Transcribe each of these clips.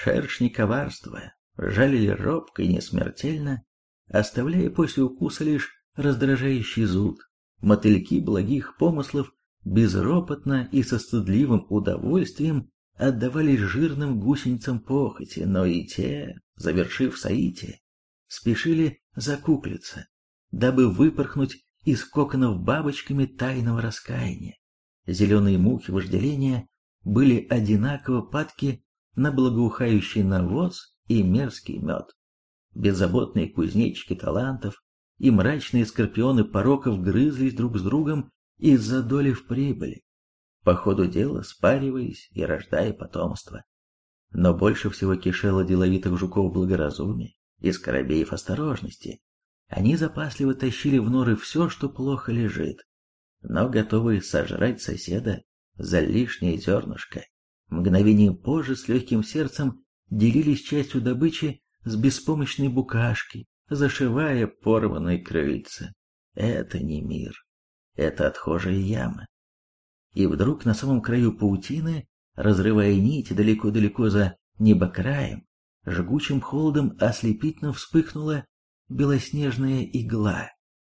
Шершни коварства жалили робко и несмертельно, оставляя после укуса лишь раздражающий зуд. Мотыльки благих помыслов безропотно и со стыдливым удовольствием отдавались жирным гусеницам похоти, но и те, завершив соитие, спешили закуклиться, дабы выпорхнуть из коконов бабочками тайного раскаяния. Зеленые мухи вожделения были одинаково падки на благоухающий навоз и мерзкий мед. Беззаботные кузнечики талантов и мрачные скорпионы пороков грызлись друг с другом из-за доли в прибыли, по ходу дела спариваясь и рождая потомство. Но больше всего кишело деловитых жуков благоразумия и скоробеев осторожности. Они запасливо тащили в норы все, что плохо лежит, но готовые сожрать соседа за лишнее зернышко. Мгновением позже с легким сердцем делились частью добычи с беспомощной букашкой, зашивая порванные крыльца. Это не мир, это отхожая яма. И вдруг на самом краю паутины, разрывая нить далеко-далеко за небокраем, жгучим холодом ослепительно вспыхнула белоснежная игла.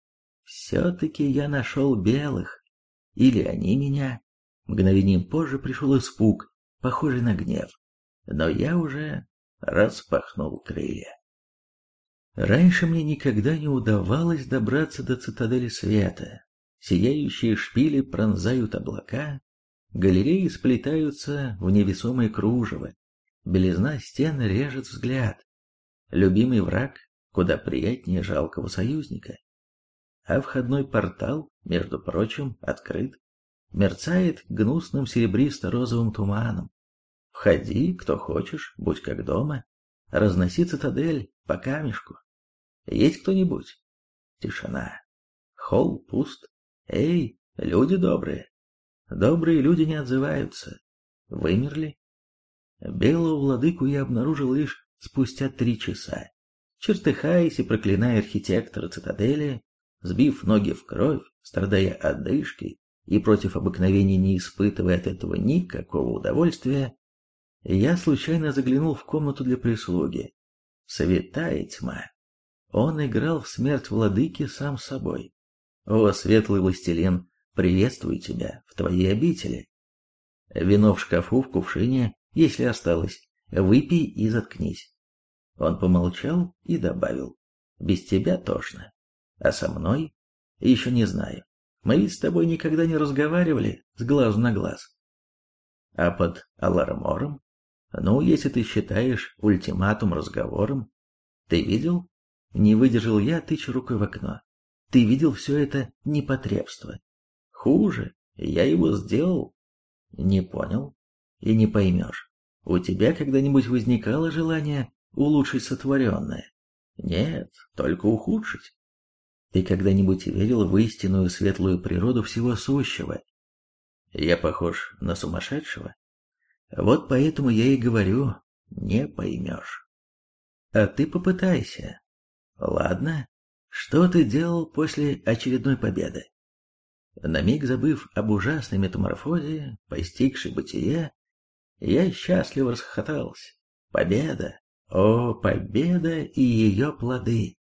Все-таки я нашел белых. Или они меня. Мгновением позже пришел испуг, похожий на гнев. Но я уже распахнул крылья. Раньше мне никогда не удавалось добраться до цитадели света. Сияющие шпили пронзают облака, галереи сплетаются в невесомое кружево, белизна стен режет взгляд. Любимый враг куда приятнее жалкого союзника. А входной портал, между прочим, открыт, мерцает гнусным серебристо-розовым туманом. Входи, кто хочешь, будь как дома, разноси цитадель по камешку. Есть кто-нибудь? Тишина. Холл пуст. Эй, люди добрые. Добрые люди не отзываются. Вымерли? Белого владыку я обнаружил лишь спустя 3 часа. Чертыхаясь и проклиная архитектора цитадели, сбив ноги в кровь, страдая одышкой и против обыкновения не испытывая от этого никакого удовольствия, я случайно заглянул в комнату для прислуги. Святая тьма. Он играл в смерть владыки сам собой. О, светлый властелин, приветствую тебя в твоей обители. Вино в шкафу, в кувшине, если осталось, выпей и заткнись. Он помолчал и добавил: без тебя тошно. А со мной? Еще не знаю. Мы ведь с тобой никогда не разговаривали с глазу на глаз. А под Алармором? Ну, если ты считаешь ультиматум разговором. Ты видел? Не выдержал я, тыча рукой в окно. Ты видел все это непотребство? Хуже, я его сделал. Не понял и не поймешь. У тебя когда-нибудь возникало желание улучшить сотворенное? Нет, только ухудшить. Ты когда-нибудь верил в истинную светлую природу всего сущего? Я похож на сумасшедшего? Вот поэтому я и говорю, не поймешь. А ты попытайся. Ладно, что ты делал после очередной победы? На миг забыв об ужасной метаморфозе, постигшей бытие, я счастливо расхохотался. Победа! О, победа и ее плоды!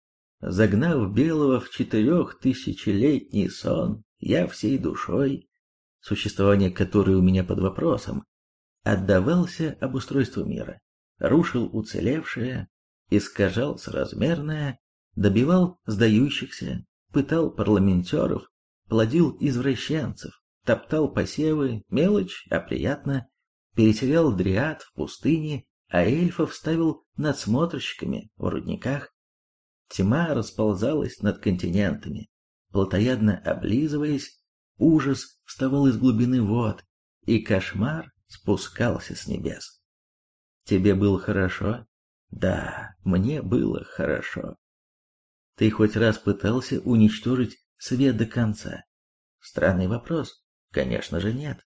Загнав белого в 4000-летний сон, я всей душой, существование которой у меня под вопросом, отдавался обустройству мира, рушил уцелевшее, искажал соразмерное, добивал сдающихся, пытал парламентеров, плодил извращенцев, топтал посевы, мелочь, а приятно, переселял дриад в пустыне, а эльфов ставил надсмотрщиками в рудниках. Тьма расползалась над континентами, плотоядно облизываясь, ужас вставал из глубины вод, и кошмар спускался с небес. Тебе было хорошо? Да, мне было хорошо. Ты хоть раз пытался уничтожить свет до конца? Странный вопрос. Конечно же нет.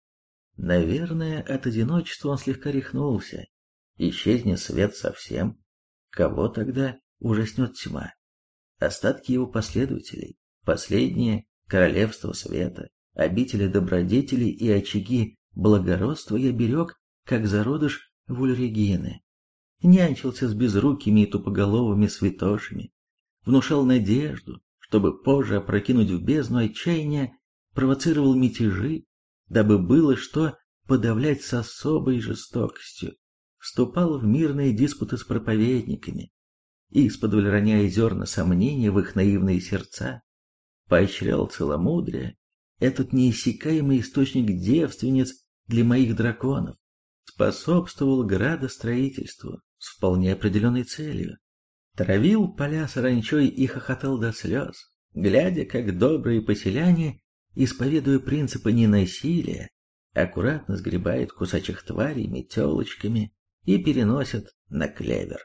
Наверное, от одиночества он слегка рехнулся. Исчезнет свет совсем. Кого тогда ужаснет тьма? Остатки его последователей, последнее королевство света, обители добродетелей и очаги благородства я берег, как зародыш Вульригины, нянчился с безрукими и тупоголовыми святошами, внушал надежду, чтобы позже опрокинуть в бездну отчаяния, провоцировал мятежи, дабы было что подавлять с особой жестокостью, вступал в мирные диспуты с проповедниками, исподволь роняя зерна сомнения в их наивные сердца, поощрял целомудрие, этот неиссякаемый источник девственниц для моих драконов, способствовал градостроительству с вполне определенной целью, травил поля саранчой и хохотал до слез, глядя, как добрые поселяне, исповедуя принципы ненасилия, аккуратно сгребают кусачих тварей метелочками и переносят на клевер.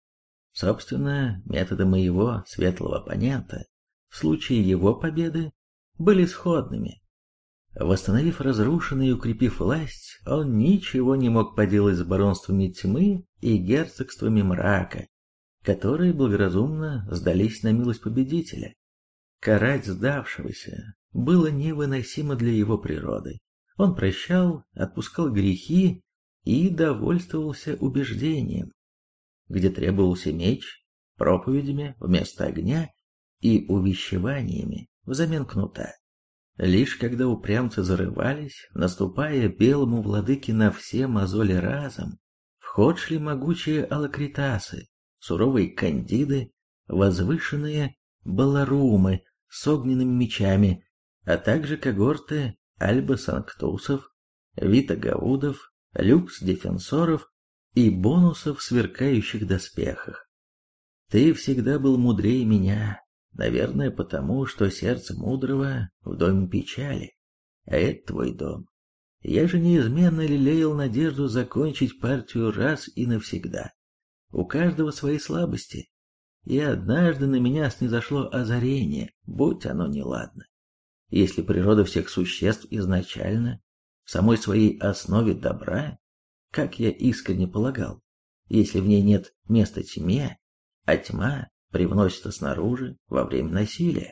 Собственно, методы моего светлого оппонента в случае его победы были сходными. Восстановив разрушенную и укрепив власть, он ничего не мог поделать с баронствами тьмы и герцогствами мрака, которые благоразумно сдались на милость победителя. Карать сдавшегося было невыносимо для его природы. Он прощал, отпускал грехи и довольствовался убеждением. Где требовался меч, проповедями вместо огня и увещеваниями взамен кнута. Лишь когда упрямцы зарывались, наступая белому владыке на все мозоли разом, в ход шли могучие алакритасы, суровые кандиды, возвышенные баларумы с огненными мечами, а также когорты альба-санктусов, витагаудов, люкс-дефенсоров и бонусов в сверкающих доспехах. Ты всегда был мудрее меня, наверное, потому, что сердце мудрого в доме печали, а это твой дом. Я же неизменно лелеял надежду закончить партию раз и навсегда. У каждого свои слабости, и однажды на меня снизошло озарение, будь оно неладно. Если природа всех существ изначально, в самой своей основе добра, как я искренне полагал, если в ней нет места тьме, а тьма привносится снаружи во время насилия.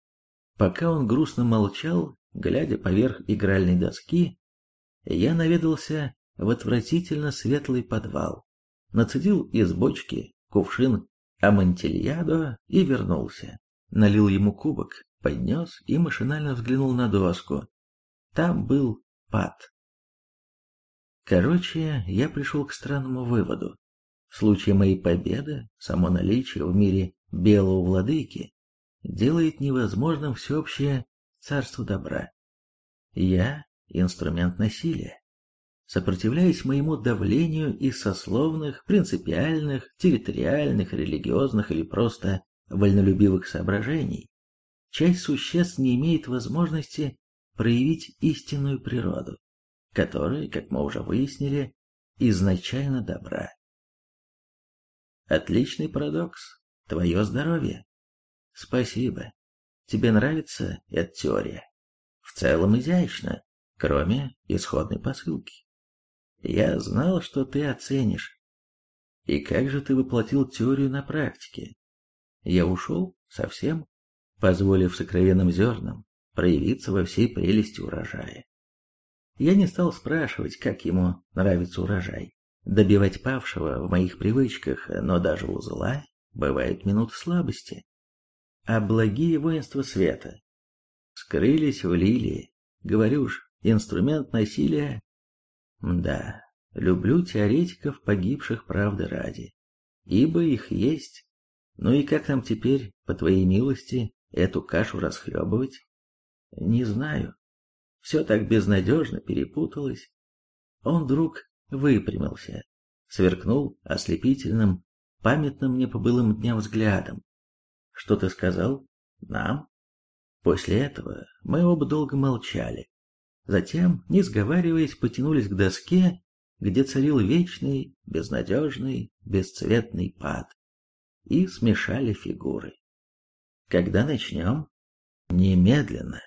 Пока он грустно молчал, глядя поверх игральной доски, я наведался в отвратительно светлый подвал, нацедил из бочки кувшин амантильядо и вернулся. Налил ему кубок, поднес и машинально взглянул на доску. Там был пад. Короче, я пришел к странному выводу. В случае моей победы, само наличие в мире белого владыки делает невозможным всеобщее царство добра. Я – инструмент насилия. Сопротивляясь моему давлению из сословных, принципиальных, территориальных, религиозных или просто вольнолюбивых соображений, часть существ не имеет возможности проявить истинную природу, которая, как мы уже выяснили, изначально добра. Отличный парадокс. Твое здоровье. Спасибо. Тебе нравится эта теория? В целом изящно, кроме исходной посылки. Я знал, что ты оценишь. И как же ты воплотил теорию на практике? Я ушел совсем, позволив сокровенным зернам проявиться во всей прелести урожая. Я не стал спрашивать, как ему нравится урожай. Добивать павшего в моих привычках, но даже у зла бывают минуты слабости. А благие воинства света скрылись в лилии. Говорю ж, инструмент насилия. Да, люблю теоретиков, погибших правды ради, ибо их есть. Ну и как нам теперь, по твоей милости, эту кашу расхлебывать? Не знаю. Все так безнадежно перепуталось. Он вдруг выпрямился, сверкнул ослепительным, памятным мне по былым дням взглядом. Что ты сказал? Нам? После этого мы оба долго молчали. Затем, не сговариваясь, потянулись к доске, где царил вечный, безнадежный, бесцветный пад, и смешали фигуры. Когда начнем? Немедленно.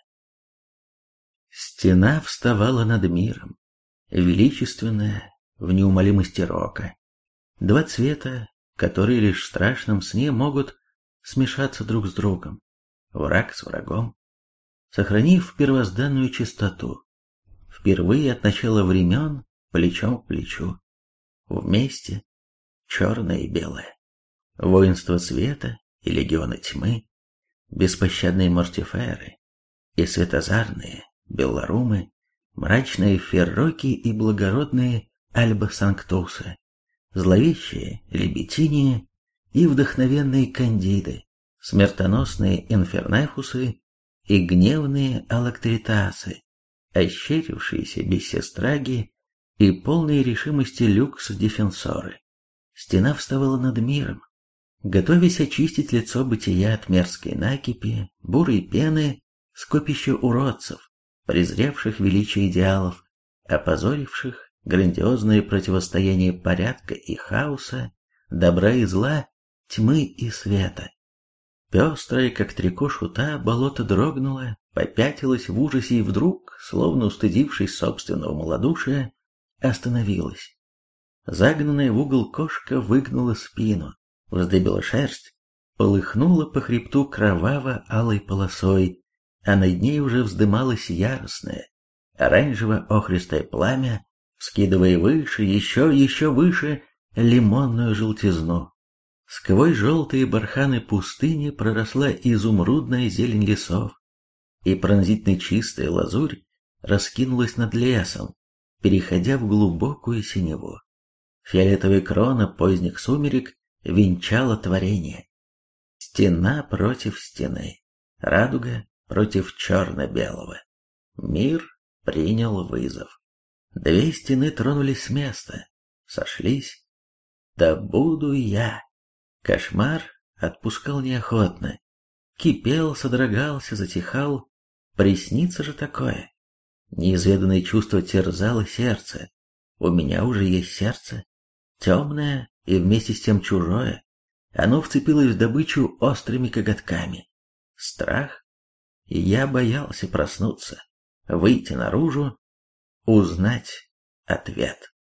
Стена вставала над миром, величественная, в неумолимости рока. Два цвета, которые лишь в страшном сне могут смешаться друг с другом, враг с врагом, сохранив первозданную чистоту, впервые от начала времен плечом к плечу. вместе, черное и белое. Воинство света и легионы тьмы, беспощадные мортиферы и светозарные белларумы, мрачные ферроки и благородные альба-санктусы, зловещие лебетинии и вдохновенные кандиды, смертоносные инфернефусы и гневные алактритасы, ощерившиеся бессестраги и полные решимости люкс-дефенсоры. Стена вставала над миром, готовясь очистить лицо бытия от мерзкой накипи, бурой пены, скопища уродцев, презревших величие идеалов, опозоривших грандиозное противостояние порядка и хаоса, добра и зла, тьмы и света. Пестрое, как трико шута, болото дрогнуло, попятилось в ужасе и вдруг, словно устыдившись собственного малодушия, остановилось. Загнанная в угол кошка выгнула спину, вздыбила шерсть, полыхнула по хребту кроваво-алой полосой, а над ней уже вздымалось яростное, оранжево-охристое пламя, вскидывая выше, еще выше лимонную желтизну. Сквозь желтые барханы пустыни проросла изумрудная зелень лесов, и пронзительно чистая лазурь раскинулась над лесом, переходя в глубокую синеву. Фиолетовая крона поздних сумерек венчала творение. Стена против стены, радуга против черно-белого. Мир принял вызов. Две стены тронулись с места, сошлись. Да буду я. Кошмар отпускал неохотно. Кипел, содрогался, затихал. Приснится же такое. Неизведанное чувство терзало сердце. У меня уже есть сердце. Темное и вместе с тем чужое. Оно вцепилось в добычу острыми коготками. Страх. И я боялся проснуться, выйти наружу, узнать ответ.